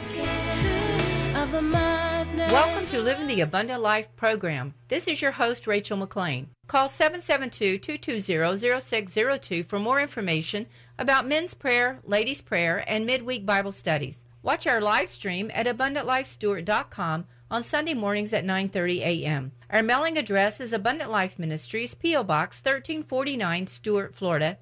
scared of the madness. Welcome to Living the Abundant Life program. This is your host, Rachel McLean. Call 772-220-0602 for more information about men's prayer, ladies' prayer, and midweek Bible studies. Watch our live stream at AbundantLifeStewart.com on Sunday mornings at 9:30 a.m. Our mailing address is Abundant Life Ministries, P.O. Box 1349, Stuart, Florida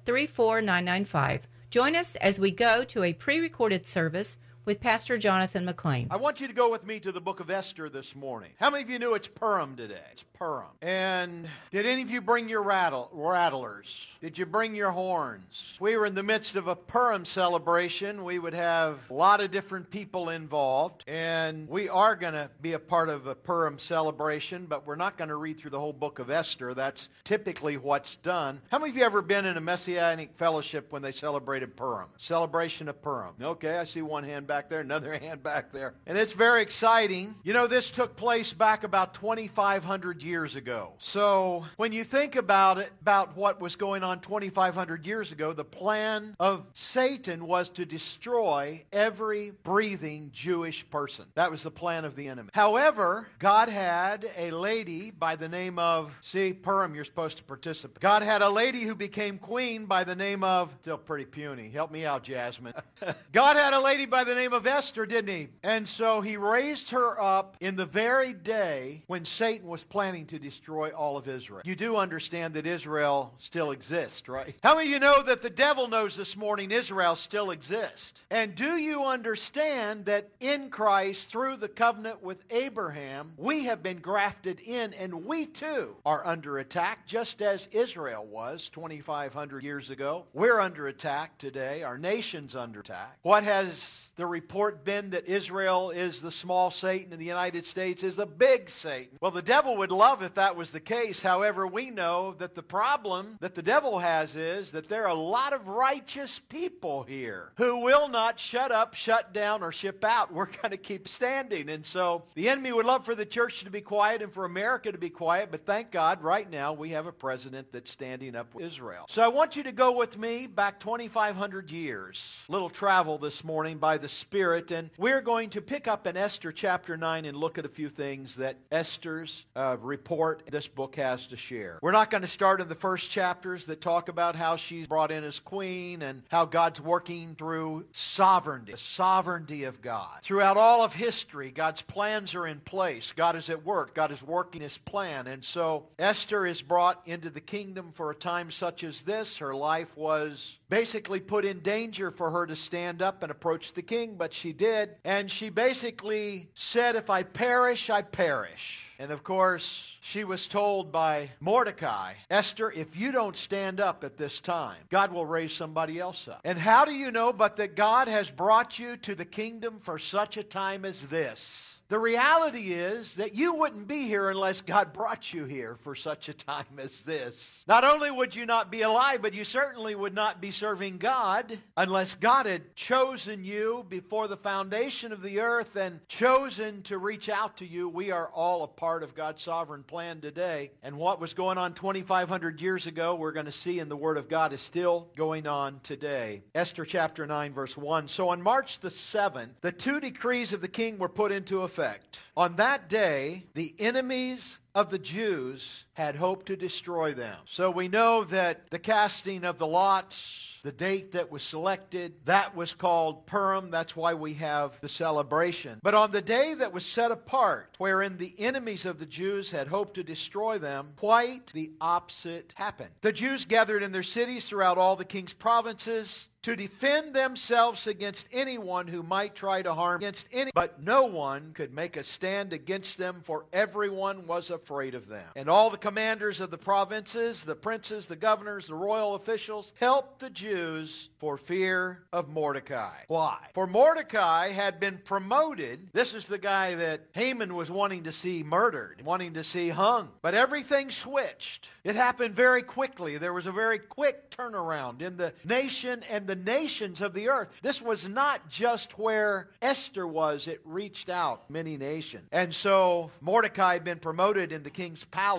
34995. Join us as we go to a pre-recorded service with Pastor Jonathan McLean. I want you to go with me to the book of Esther this morning. How many of you knew it's Purim today? It's Purim. And did any of you bring your rattlers? Did you bring your horns? We were in the midst of a Purim celebration. We would have a lot of different people involved. And we are going to be a part of a Purim celebration, but we're not going to read through the whole book of Esther. That's typically what's done. How many of you ever been in a Messianic fellowship when they celebrated Purim? Celebration of Purim. Okay, I see one hand back there, another hand back there. And it's very exciting. You know, this took place back about 2,500 years ago. So when you think about it, about what was going on 2,500 years ago, the plan of Satan was to destroy every breathing Jewish person. That was the plan of the enemy. However, God had a lady by the name of, Purim, you're supposed to participate. God had a lady who became queen by the name of, still pretty puny. Help me out, Jasmine. God had a lady by the name of Esther, didn't he? And so he raised her up in the very day when Satan was planning to destroy all of Israel. You do understand that Israel still exists, right? How many of you know that the devil knows this morning Israel still exists? And do you understand that in Christ, through the covenant with Abraham, we have been grafted in, and we too are under attack, just as Israel was 2,500 years ago. We're under attack today. Our nation's under attack. What has the report been that Israel is the small Satan and the United States is the big Satan? Well, the devil would love if that was the case. However, we know that the problem that the devil has is that there are a lot of righteous people here who will not shut up, shut down, or ship out. We're going to keep standing. And so the enemy would love for the church to be quiet and for America to be quiet, but thank God right now we have a president that's standing up with Israel. So I want you to go with me back 2,500 years. Little travel this morning by the Spirit, and we're going to pick up in Esther chapter 9 and look at a few things that Esther's report this book has to share. We're not going to start in the first chapters that talk about how she's brought in as queen and how God's working through sovereignty, the sovereignty of God. Throughout all of history, God's plans are in place. God is at work. God is working His plan. And so Esther is brought into the kingdom for a time such as this. Her life was basically put in danger for her to stand up and approach the king, but she did. And she basically said, if I perish, I perish. And of course, she was told by Mordecai, Esther, if you don't stand up at this time, God will raise somebody else up. And how do you know but that God has brought you to the kingdom for such a time as this? The reality is that you wouldn't be here unless God brought you here for such a time as this. Not only would you not be alive, but you certainly would not be serving God unless God had chosen you before the foundation of the earth and chosen to reach out to you. We are all a part of God's sovereign plan today. And what was going on 2,500 years ago, we're going to see in the Word of God, is still going on today. Esther chapter 9, verse 1. So on March the 7th, the 2 decrees of the king were put into effect. On that day, the enemies of the Jews had hoped to destroy them. So we know that the casting of the lots, the date that was selected, that was called Purim. That's why we have the celebration. But on the day that was set apart, wherein the enemies of the Jews had hoped to destroy them, quite the opposite happened. The Jews gathered in their cities throughout all the king's provinces to defend themselves against anyone who might try to harm against any. But no one could make a stand against them, for everyone was afraid of them. And all the commanders of the provinces, the princes, the governors, the royal officials, helped the Jews for fear of Mordecai. Why? For Mordecai had been promoted. This is the guy that Haman was wanting to see murdered, wanting to see hung. But everything switched. It happened very quickly. There was a very quick turnaround in the nation and the nations of the earth. This was not just where Esther was. It reached out many nations. And so Mordecai had been promoted in the king's palace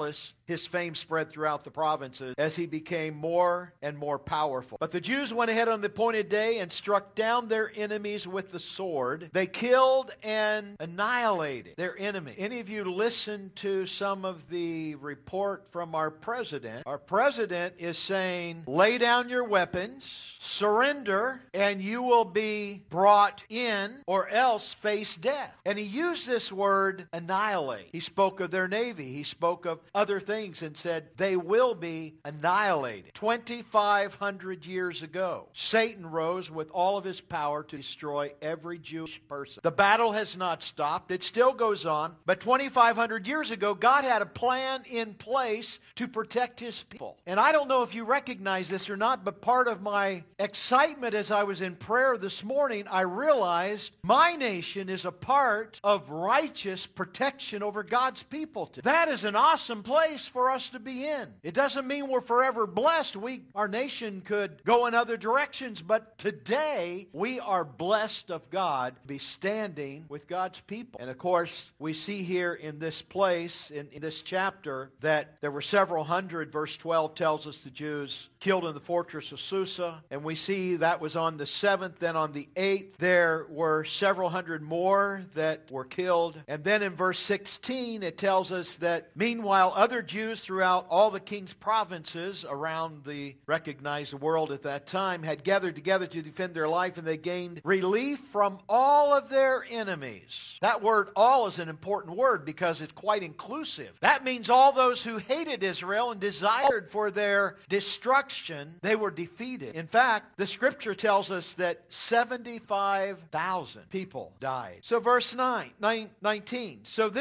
his fame spread throughout the provinces as he became more and more powerful. But the Jews went ahead on the appointed day and struck down their enemies with the sword. They killed and annihilated their enemy. Any of you listen to some of the report from our president? Our president is saying, lay down your weapons, surrender, and you will be brought in or else face death. And he used this word annihilate. He spoke of their navy. He spoke of other things and said they will be annihilated. 2,500 years ago, Satan rose with all of his power to destroy every Jewish person. The battle has not stopped. It still goes on. But 2,500 years ago, God had a plan in place to protect his people. And I don't know if you recognize this or not, but part of my excitement as I was in prayer this morning, I realized my nation is a part of righteous protection over God's people. That is an awesome place for us to be in. It doesn't mean we're forever blessed. Our nation could go in other directions, but today we are blessed of God to be standing with God's people. And of course, we see here in this place, in this chapter, that there were several hundred. Verse 12 tells us the Jews killed in the fortress of Susa, and we see that was on the 7th. Then on the 8th, there were several hundred more that were killed. And then in verse 16, it tells us that meanwhile, other Jews throughout all the king's provinces around the recognized world at that time had gathered together to defend their life, and they gained relief from all of their enemies. That word all is an important word because it's quite inclusive. That means all those who hated Israel and desired for their destruction, they were defeated. In fact, the scripture tells us that 75,000 people died. So verse 19.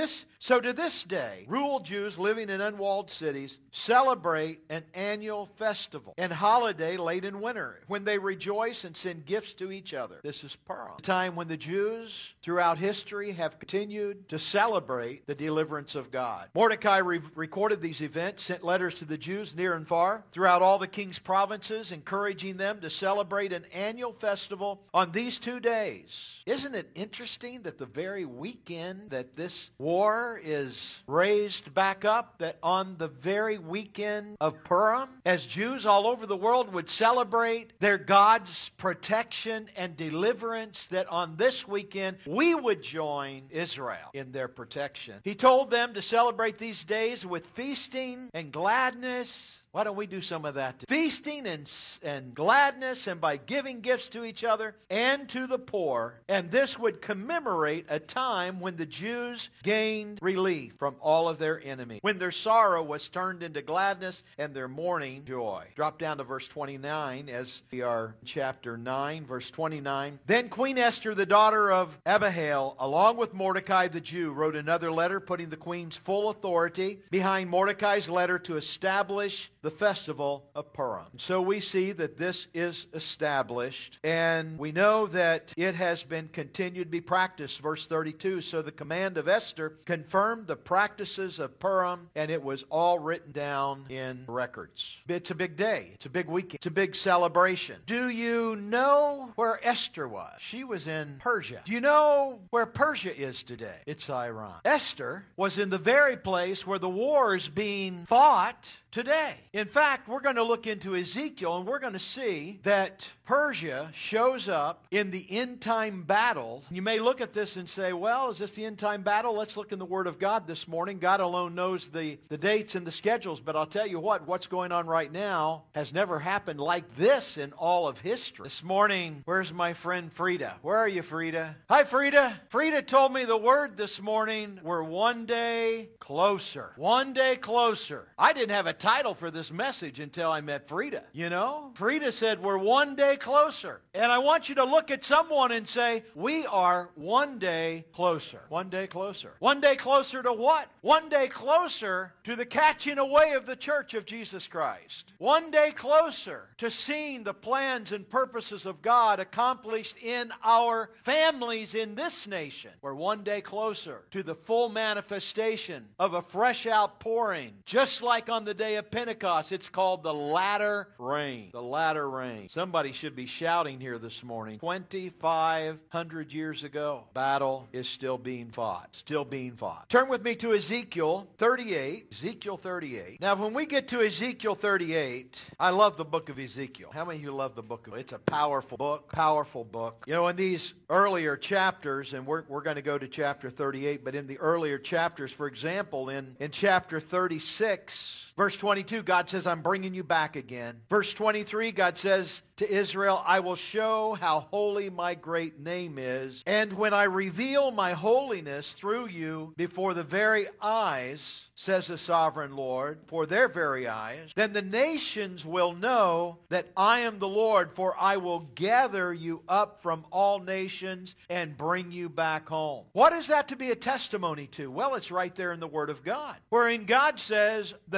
So to this day, rural Jews living in unwalled cities celebrate an annual festival and holiday late in winter when they rejoice and send gifts to each other. This is Purim, a time when the Jews throughout history have continued to celebrate the deliverance of God. Mordecai recorded these events, sent letters to the Jews near and far throughout all the king's provinces, encouraging them to celebrate an annual festival on these 2 days. Isn't it interesting that the very weekend that this war is raised back up, that on the very weekend of Purim, as Jews all over the world would celebrate their God's protection and deliverance, that on this weekend we would join Israel in their protection. He told them to celebrate these days with feasting and gladness. Why don't we do some of that? Feasting and gladness, and by giving gifts to each other and to the poor. And this would commemorate a time when the Jews gained relief from all of their enemies, when their sorrow was turned into gladness and their mourning joy. Drop down to verse 29 as we are in chapter 9, verse 29. Then Queen Esther, the daughter of Abihail, along with Mordecai the Jew, wrote another letter putting the queen's full authority behind Mordecai's letter to establish the festival of Purim. So we see that this is established, and we know that it has been continued to be practiced. Verse 32, so the command of Esther confirmed the practices of Purim, and it was all written down in records. It's a big day. It's a big weekend. It's a big celebration. Do you know where Esther was? She was in Persia. Do you know where Persia is today? It's Iran. Esther was in the very place where the war is being fought today. In fact, we're going to look into Ezekiel, and we're going to see that Persia shows up in the end-time battles. You may look at this and say, well, is this the end-time battle? Let's look in the Word of God this morning. God alone knows the dates and the schedules, but I'll tell you what's going on right now has never happened like this in all of history. This morning, where's my friend Frida? Where are you, Frida? Hi, Frida. Frida told me the word this morning, we're one day closer. One day closer. I didn't have a title for this message until I met Frida. You know, Frida said we're one day closer. And I want you to look at someone and say, we are one day closer. One day closer. One day closer to what? One day closer to the catching away of the church of Jesus Christ. One day closer to seeing the plans and purposes of God accomplished in our families in this nation. We're one day closer to the full manifestation of a fresh outpouring, just like on the day day of Pentecost. It's called the latter rain. The latter rain. Somebody should be shouting here this morning. 2,500 years ago, battle is still being fought. Still being fought. Turn with me to Ezekiel 38. Ezekiel 38. Now, when we get to Ezekiel 38, I love the book of Ezekiel. How many of you love the book of it? It's a powerful book. Powerful book. You know, in these earlier chapters, and we're going to go to chapter 38, but in the earlier chapters, for example, in chapter 36, verse 22, God says, I'm bringing you back again. Verse 23, God says to Israel, I will show how holy my great name is. And when I reveal my holiness through you before the very eyes, says the sovereign Lord, for their very eyes, then the nations will know that I am the Lord, for I will gather you up from all nations and bring you back home. What is that to be a testimony to? Well, it's right there in the Word of God, wherein God says the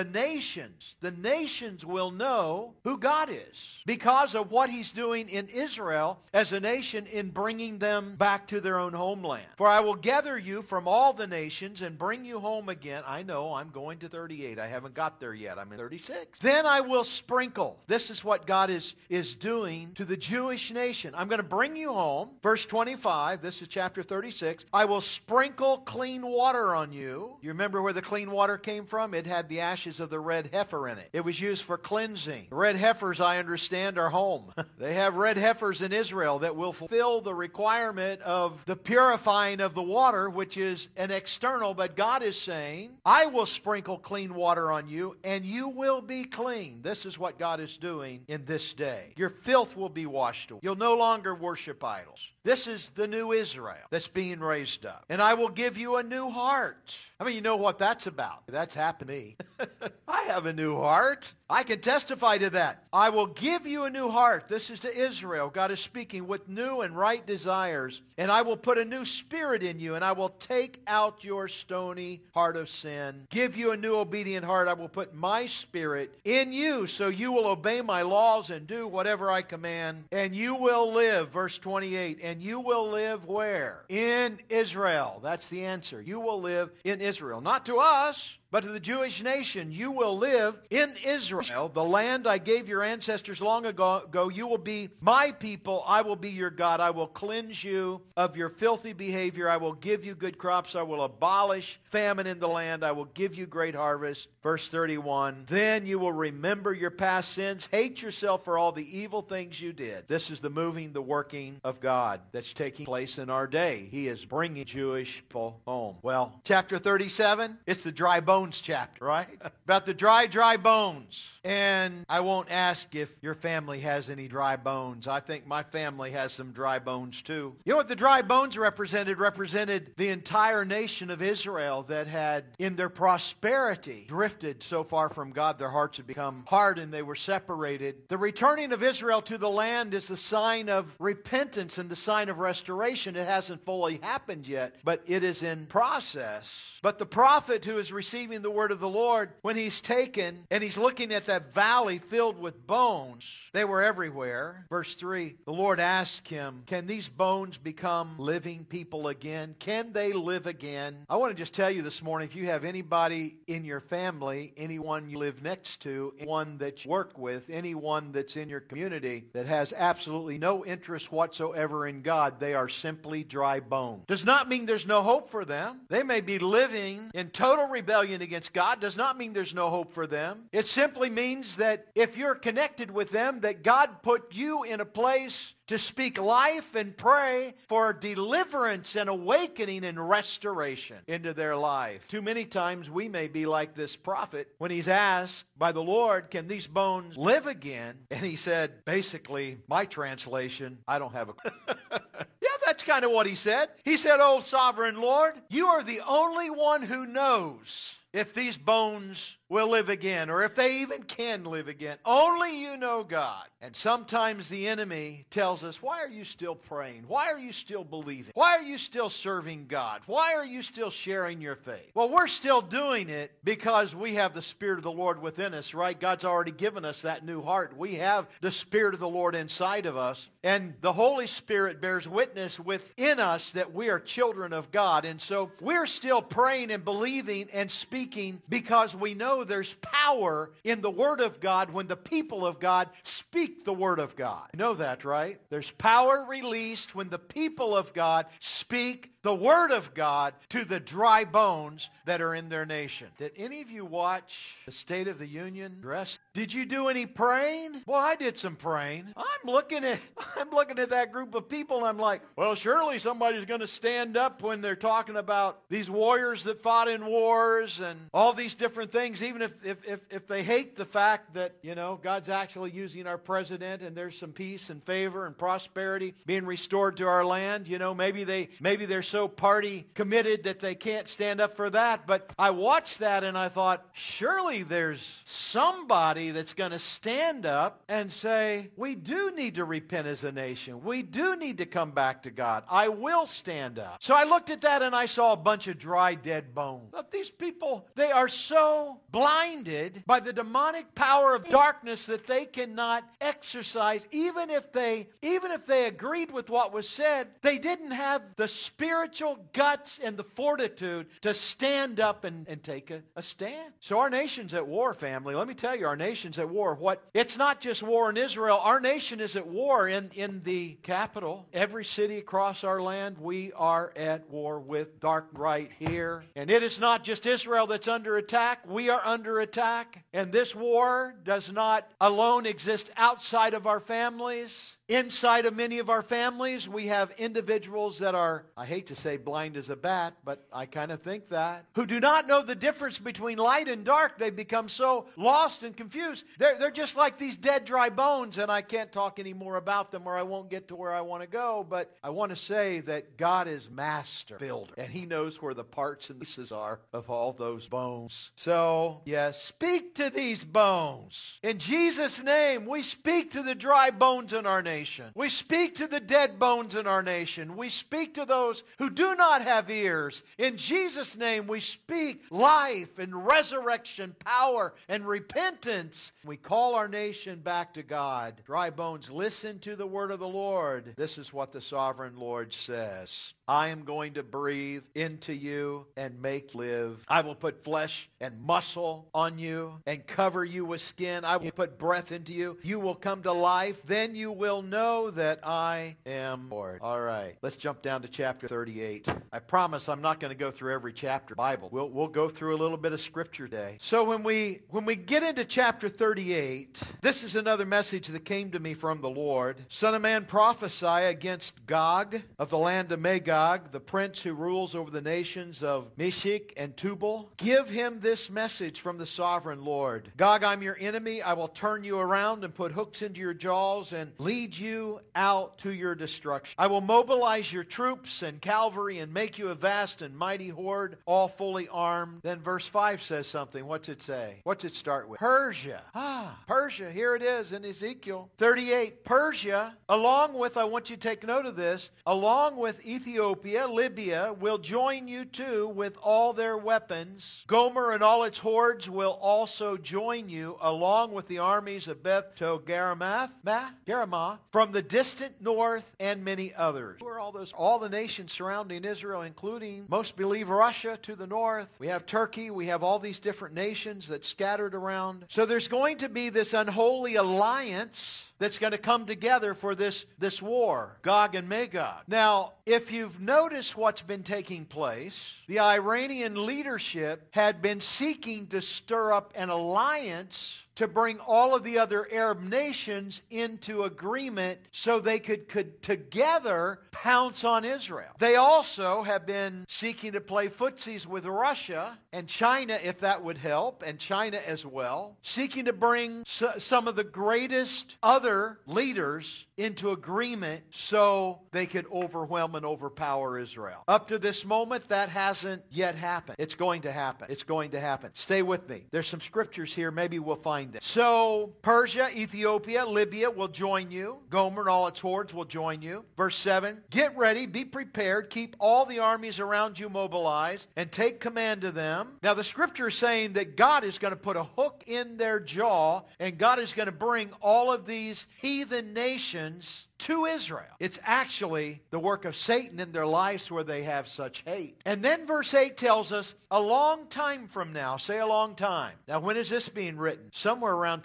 nations will know who God is because of what He's doing in Israel as a nation in bringing them back to their own homeland. For I will gather you from all the nations and bring you home again. I know I'm going to 38. I haven't got there yet. I'm in 36. Then I will sprinkle. This is what God is doing to the Jewish nation. I'm going to bring you home. Verse 25, this is chapter 36. I will sprinkle clean water on you. You remember where the clean water came from? It had the ashes of the red heifer in it. It was used for cleansing. The red heifers, I understand, are home. They have red heifers in Israel that will fulfill the requirement of the purifying of the water, which is an external, but God is saying, I will sprinkle clean water on you, and you will be clean. This is what God is doing in this day. Your filth will be washed away. You'll no longer worship idols. This is the new Israel that's being raised up. And I will give you a new heart. I mean, you know what that's about. That's happened to me. I have a new heart. I can testify to that. I will give you a new heart. This is to Israel. God is speaking with new and right desires. And I will put a new spirit in you, and I will take out your stony heart of sin. Give you a new obedient heart. I will put my spirit in you, so you will obey my laws and do whatever I command. And you will live, verse 28, and you will live where? In Israel. That's the answer. You will live in Israel. Not to us, but to the Jewish nation. You will live in Israel, the land I gave your ancestors long ago. You will be my people. I will be your God. I will cleanse you of your filthy behavior. I will give you good crops. I will abolish famine in the land. I will give you great harvest. Verse 31, then you will remember your past sins. Hate yourself for all the evil things you did. This is the moving, the working of God that's taking place in our day. He is bringing Jewish people home. Well, chapter 37, it's the dry bones chapter, right? About the dry bones. And I won't ask if your family has any dry bones. I think my family has some dry bones too. You know what the dry bones represented? Represented the entire nation of Israel that had, in their prosperity, drifted so far from God, their hearts had become hard and they were separated. The returning of Israel to the land is the sign of repentance and the sign of restoration. It hasn't fully happened yet, but it is in process. But the prophet who is receiving the word of the Lord, when he's taken and he's looking at that valley filled with bones, they were everywhere. Verse 3, the Lord asked him, can these bones become living people again? Can they live again? I want to just tell you this morning, if you have anybody in your family, anyone you live next to, anyone that you work with, anyone that's in your community that has absolutely no interest whatsoever in God, they are simply dry bones. Does not mean there's no hope for them. They may be living in total rebellion against God. Does not mean there's no hope for them. It simply means that if you're connected with them, that God put you in a place to speak life and pray for deliverance and awakening and restoration into their life. Too many times we may be like this prophet when he's asked by the Lord, can these bones live again? And he said, basically, my translation, I don't have a Yeah, that's kind of what he said. He said, oh, sovereign Lord, you are the only one who knows if these bones will live again, or if they even can live again. Only you know, God. And sometimes the enemy tells us, why are you still praying? Why are you still believing? Why are you still serving God? Why are you still sharing your faith? Well, we're still doing it because we have the Spirit of the Lord within us, right? God's already given us that new heart. We have the Spirit of the Lord inside of us, and the Holy Spirit bears witness within us that we are children of God. And so we're still praying and believing and speaking because we know know there's power in the Word of God when the people of God speak the Word of God? You know that, right? There's power released when the people of God speak the Word of God to the dry bones that are in their nation. Did any of you watch the State of the Union address? Did you do any praying? Well, I did some praying. I'm looking at that group of people and I'm like, well, surely somebody's going to stand up when they're talking about these warriors that fought in wars and all these different things, even if they hate the fact that, God's actually using our president and there's some peace and favor and prosperity being restored to our land. Maybe they're so party committed that they can't stand up for that. But I watched that and I thought, surely there's somebody that's going to stand up and say, we do need to repent as a nation. We do need to come back to God. I will stand up. So I looked at that and I saw a bunch of dry, dead bones. But these people, they are so blinded by the demonic power of darkness that they cannot exercise. Even if they agreed with what was said, they didn't have the spiritual guts and the fortitude to stand up and take a stand. So our nation's at war, family. Let me tell you, our nation's at war. It's not just war in Israel. Our nation is at war in the capital. Every city across our land, we are at war with dark right here. And it is not just Israel that's under attack. We are under attack. And this war does not alone exist outside of our families. Inside of many of our families, we have individuals that are, I hate to say blind as a bat, but I kind of think that, who do not know the difference between light and dark. They become so lost and confused. They're just like these dead, dry bones, and I can't talk any more about them or I won't get to where I want to go, but I want to say that God is master builder, and He knows where the parts and pieces are of all those bones. So, yes, speak to these bones. In Jesus' name, we speak to the dry bones in our nation. We speak to the dead bones in our nation. We speak to those who do not have ears. In Jesus' name, we speak life and resurrection, power and repentance. We call our nation back to God. Dry bones, listen to the word of the Lord. This is what the sovereign Lord says. I am going to breathe into you and make live. I will put flesh and muscle on you and cover you with skin. I will put breath into you. You will come to life. Then you will know that I am Lord. All right, let's jump down to chapter 38. I promise I'm not going to go through every chapter of the Bible. We'll go through a little bit of scripture today. So when we get into chapter 38, this is another message that came to me from the Lord. Son of man, prophesy against Gog of the land of Magog, the prince who rules over the nations of Meshech and Tubal. Give him this message from the sovereign Lord. Gog, I'm your enemy. I will turn you around and put hooks into your jaws and lead you out to your destruction. I will mobilize your troops and cavalry and make you a vast and mighty horde, all fully armed. Then verse 5 says something. What's it say? What's it start with? Persia. Persia. Here it is in Ezekiel 38. Persia, along with, I want you to take note of this, along with Ethiopia, Libya, will join you too with all their weapons. Gomer and all its hordes will also join you, along with the armies of Beth Togarmah, from the distant north, and many others. Who are all those? All the nations surrounding Israel, including, most believe, Russia to the north. We have Turkey. We have all these different nations that scattered around. So there's going to be this unholy alliance that's going to come together for this war, Gog and Magog. Now, if you've noticed what's been taking place, the Iranian leadership had been seeking to stir up an alliance to bring all of the other Arab nations into agreement so they could together pounce on Israel. They also have been seeking to play footsies with Russia and China, if that would help, and China as well, seeking to bring some of the greatest other leaders into agreement so they could overwhelm and overpower Israel. Up to this moment, that hasn't yet happened. It's going to happen. It's going to happen. Stay with me. There's some scriptures here. Maybe we'll find it. So, Persia, Ethiopia, Libya will join you. Gomer and all its hordes will join you. Verse 7, get ready, be prepared, keep all the armies around you mobilized, and take command of them. Now, the scripture is saying that God is going to put a hook in their jaw, and God is going to bring all of these heathen nations to Israel. It's actually the work of Satan in their lives where they have such hate. And then verse 8 tells us, a long time from now, say a long time. Now, when is this being written? Somewhere around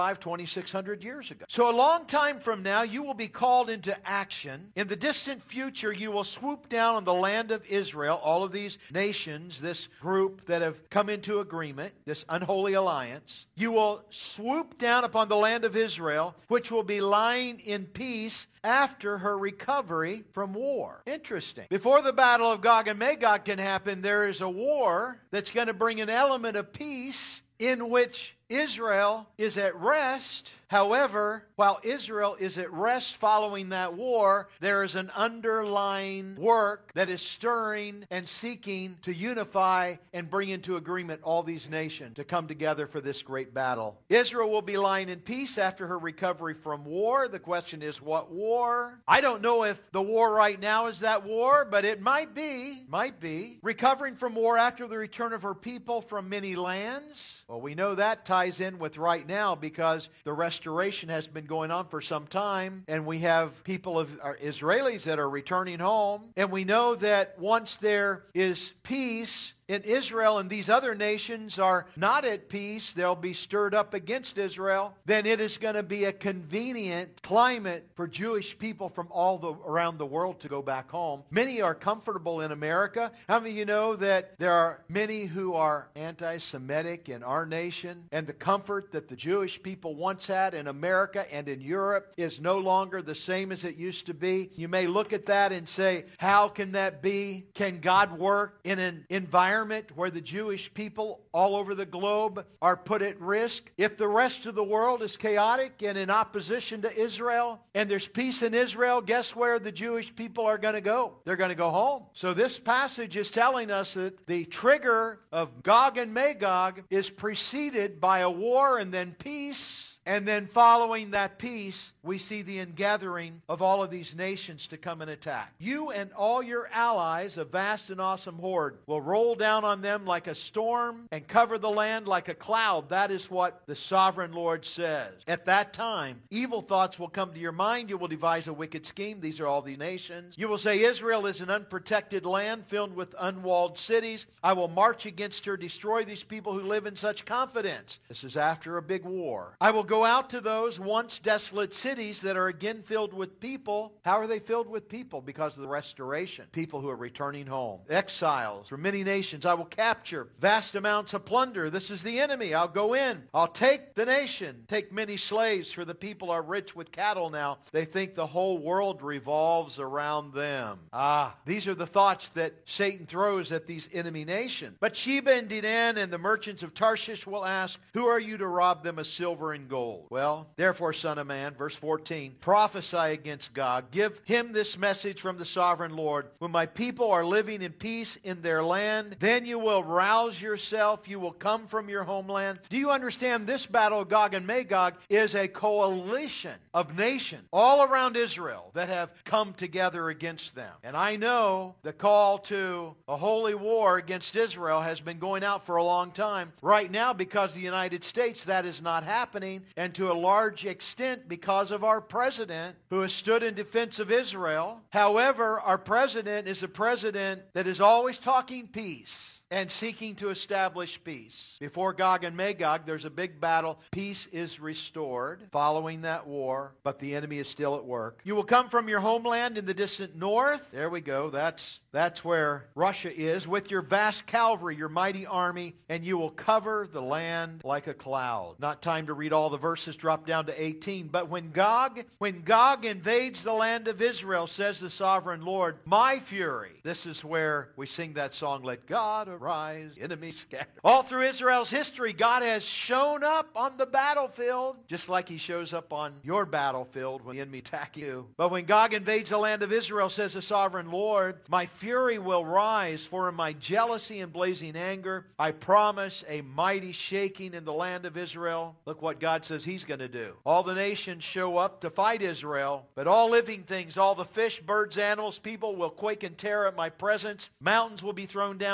2,600 years ago. So a long time from now, you will be called into action. In the distant future, you will swoop down on the land of Israel, all of these nations, this group that have come into agreement, this unholy alliance. You will swoop down upon the land of Israel, which will be lying in peace after her recovery from war. Interesting. Before the battle of Gog and Magog can happen, there is a war that's going to bring an element of peace in which Israel is at rest. However, while Israel is at rest following that war, there is an underlying work that is stirring and seeking to unify and bring into agreement all these nations to come together for this great battle. Israel will be lying in peace after her recovery from war. The question is, what war? I don't know if the war right now is that war, but it might be. Might be. Recovering from war after the return of her people from many lands. Well, we know that ties in with right now because the restoration has been going on for some time, and we have people of Israelis that are returning home, and we know that once there is peace in Israel and these other nations are not at peace, they'll be stirred up against Israel, then it is going to be a convenient climate for Jewish people from around the world to go back home. Many are comfortable in America. How many of you know that there are many who are anti-Semitic in our nation, and the comfort that the Jewish people once had in America and in Europe is no longer the same as it used to be? You may look at that and say, how can that be? Can God work in an environment where the Jewish people all over the globe are put at risk? If the rest of the world is chaotic and in opposition to Israel, and there's peace in Israel, guess where the Jewish people are going to go? They're going to go home. So this passage is telling us that the trigger of Gog and Magog is preceded by a war and then peace. And then following that peace, we see the ingathering of all of these nations to come and attack. You and all your allies, a vast and awesome horde, will roll down on them like a storm and cover the land like a cloud. That is what the sovereign Lord says. At that time, evil thoughts will come to your mind. You will devise a wicked scheme. These are all the nations. You will say, Israel is an unprotected land filled with unwalled cities. I will march against her, destroy these people who live in such confidence. This is after a big war. I will go out to those once desolate cities that are again filled with people. How are they filled with people? Because of the restoration. People who are returning home. Exiles from many nations. I will capture vast amounts of plunder. This is the enemy. I'll go in. I'll take the nation. Take many slaves, for the people are rich with cattle now. They think the whole world revolves around them. These are the thoughts that Satan throws at these enemy nations. But Sheba and Dedan and the merchants of Tarshish will ask, who are you to rob them of silver and gold? Well, therefore, son of man, verse 14, prophesy against God. Give him this message from the sovereign Lord. When my people are living in peace in their land, then you will rouse yourself. You will come from your homeland. Do you understand this battle of Gog and Magog is a coalition of nations all around Israel that have come together against them? And I know the call to a holy war against Israel has been going out for a long time. Right now, because of the United States, that is not happening. And to a large extent because of our president who has stood in defense of Israel. However, our president is a president that is always talking peace and seeking to establish peace. Before Gog and Magog, there's a big battle. Peace is restored following that war, but the enemy is still at work. You will come from your homeland in the distant north. There we go. That's where Russia is, with your vast cavalry, your mighty army, and you will cover the land like a cloud. Not time to read all the verses, drop down to 18. But when Gog invades the land of Israel, says the sovereign Lord, my fury. This is where we sing that song, let God arise, enemies scattered. All through Israel's history, God has shown up on the battlefield, just like he shows up on your battlefield when the enemy attack you. But when Gog invades the land of Israel, says the sovereign Lord, my fury will rise, for in my jealousy and blazing anger, I promise a mighty shaking in the land of Israel. Look what God says he's going to do. All the nations show up to fight Israel, but all living things, all the fish, birds, animals, people will quake and terror at my presence. Mountains will be thrown down, cliffs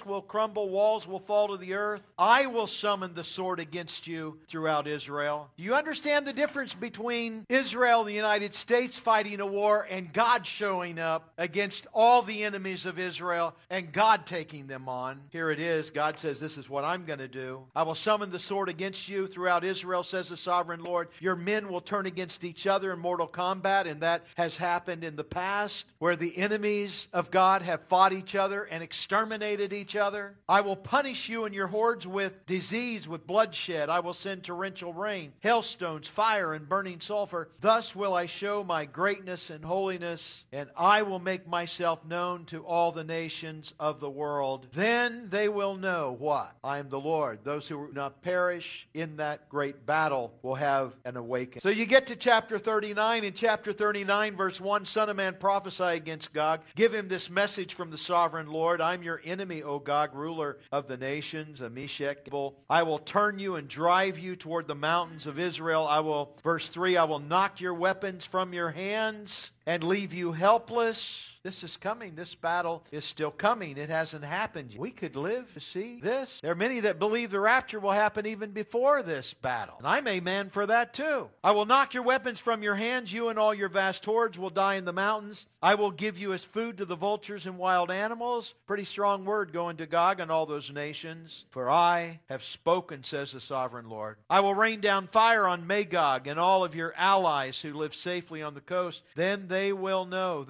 will crumble, walls will fall to the earth. I will summon the sword against you throughout Israel. Do you understand the difference between Israel and the United States fighting a war and God showing up against all the enemies of Israel and God taking them on? Here it is. God says, this is what I'm going to do. I will summon the sword against you throughout Israel, says the sovereign Lord. Your men will turn against each other in mortal combat, and that has happened in the past, where the enemies of God have fought each other and exterminated each other. I will punish you and your hordes with disease, with bloodshed. I will send torrential rain, hailstones, fire, and burning sulfur. Thus will I show my greatness and holiness, and I will make myself known to all the nations of the world. Then they will know what? I am the Lord. Those who will not perish in that great battle will have an awakening. So you get to chapter 39. In chapter 39, verse 1, Son of man, prophesy against Gog. Give him this message from the sovereign Lord. I'm your enemy, O Gog, ruler of the nations, a Meshech. I will turn you and drive you toward the mountains of Israel. Verse 3, I will knock your weapons from your hands and leave you helpless. This is coming. This battle is still coming. It hasn't happened yet. We could live to see this. There are many that believe the rapture will happen even before this battle. And I'm amen for that too. I will knock your weapons from your hands. You and all your vast hordes will die in the mountains. I will give you as food to the vultures and wild animals. Pretty strong word going to Gog and all those nations. For I have spoken, says the sovereign Lord. I will rain down fire on Magog and all of your allies who live safely on the coast. Then they will know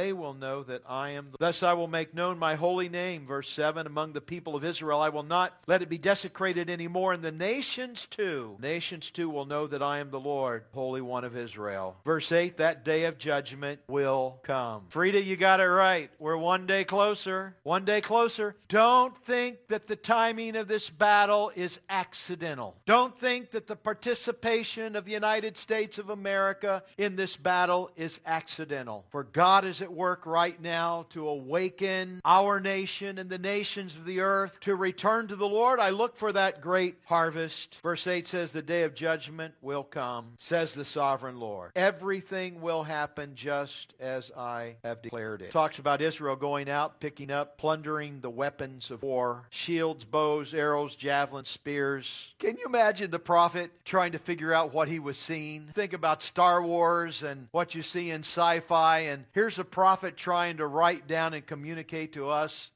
that I am. Thus I will make known my holy name, verse 7, among the people of Israel. I will not let it be desecrated anymore. And the nations too will know that I am the Lord, Holy One of Israel. Verse 8, that day of judgment will come. Frida, you got it right. We're one day closer. One day closer. Don't think that the timing of this battle is accidental. Don't think that the participation of the United States of America in this battle is accidental. For God is at work right now to awaken our nation and the nations of the earth to return to the Lord. I look for that great harvest. Verse 8 says, the day of judgment will come, says the sovereign Lord. Everything will happen just as I have declared it. Talks about Israel going out, picking up, plundering the weapons of war, shields, bows, arrows, javelins, spears. Can you imagine the prophet trying to figure out what he was seeing? Think about Star Wars and what you see in sci-fi, and here's a prophet trying to write down and communicate to us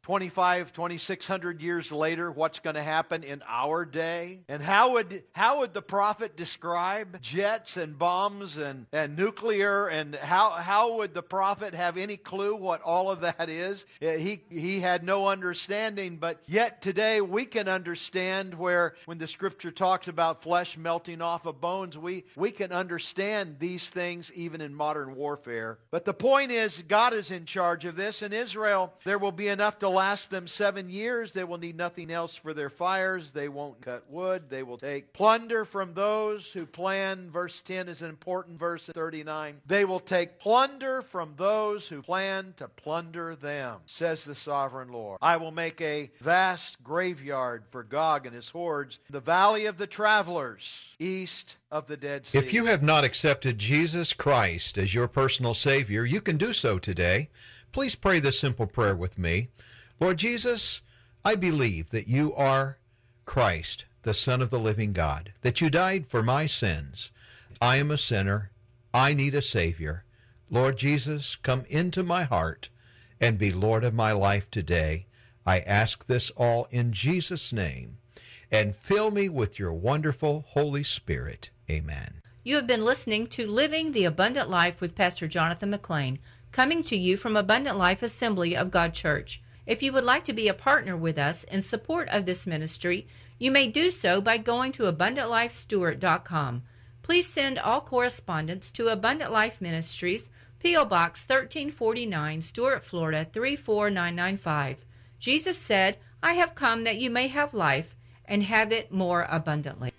2,600 years later what's going to happen in our day. And how would the prophet describe jets and bombs and nuclear, and how would the prophet have any clue what all of that is? He had no understanding, but yet today we can understand when the scripture talks about flesh melting off of bones, we can understand these things even in modern warfare. But the point is, God is in charge of this. In Israel, there will be enough to last them 7 years. They will need nothing else for their fires. They won't cut wood. They will take plunder from those who plan. Verse 10 is an important verse at 39. They will take plunder from those who plan to plunder them, says the sovereign Lord. I will make a vast graveyard for Gog and his hordes, the valley of the travelers, east of the Dead Sea. If you have not accepted Jesus Christ as your personal Savior, you can do so today. Please pray this simple prayer with me. Lord Jesus, I believe that you are Christ, the Son of the living God, that you died for my sins. I am a sinner. I need a Savior. Lord Jesus, come into my heart and be Lord of my life today. I ask this all in Jesus' name, and fill me with your wonderful Holy Spirit. Amen. You have been listening to Living the Abundant Life with Pastor Jonathan McLean, coming to you from Abundant Life Assembly of God Church. If you would like to be a partner with us in support of this ministry, you may do so by going to AbundantLifeStewart.com. Please send all correspondence to Abundant Life Ministries, P.O. Box 1349, Stuart, Florida 34995. Jesus said, I have come that you may have life and have it more abundantly.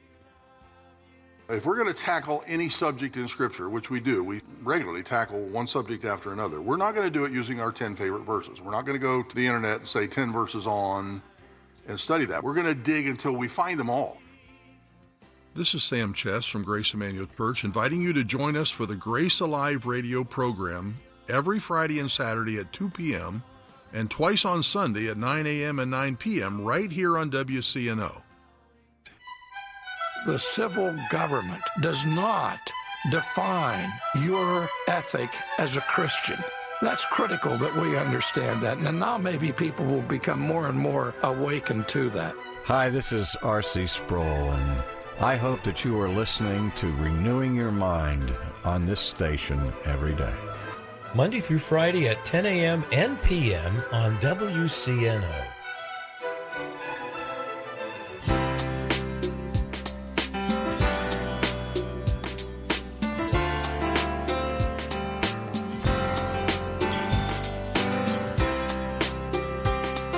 If we're going to tackle any subject in Scripture, which we do, we regularly tackle one subject after another, we're not going to do it using our 10 favorite verses. We're not going to go to the internet and say 10 verses on and study that. We're going to dig until we find them all. This is Sam Chess from Grace Emmanuel Church, inviting you to join us for the Grace Alive radio program every Friday and Saturday at 2 p.m. and twice on Sunday at 9 a.m. and 9 p.m. right here on WCNO. The civil government does not define your ethic as a Christian. That's critical that we understand that. And now maybe people will become more and more awakened to that. Hi, this is R.C. Sproul, and I hope that you are listening to Renewing Your Mind on this station every day. Monday through Friday at 10 a.m. and p.m. on WCNO.